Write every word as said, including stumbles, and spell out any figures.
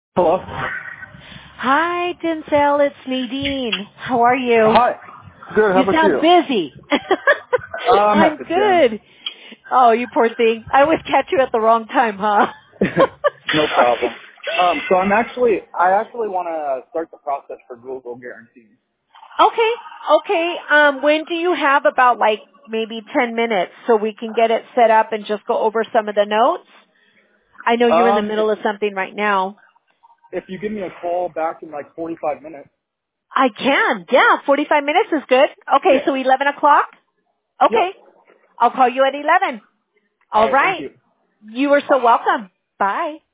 Hello. Hi, Denzel. It's Nadine. How are you? Hi. Good. How You about sound you? busy. Uh, I'm I'm at the gym. good. Oh, you poor thing. I always catch you at the wrong time, huh? No Sorry. problem. Um, so I'm actually, I actually want to start the process for Google Guarantees. Okay. Okay. Um, when do you have about like maybe ten minutes so we can get it set up and just go over some of the notes? I know you're in the Um, if, middle of something right now. if you give me a call back in like forty-five minutes. I can. Yeah, forty-five minutes is good. Okay, Yeah. so eleven o'clock? Yep. Okay. I'll call you at eleven. All All right. Thank right. you. You are so Bye. welcome. Bye.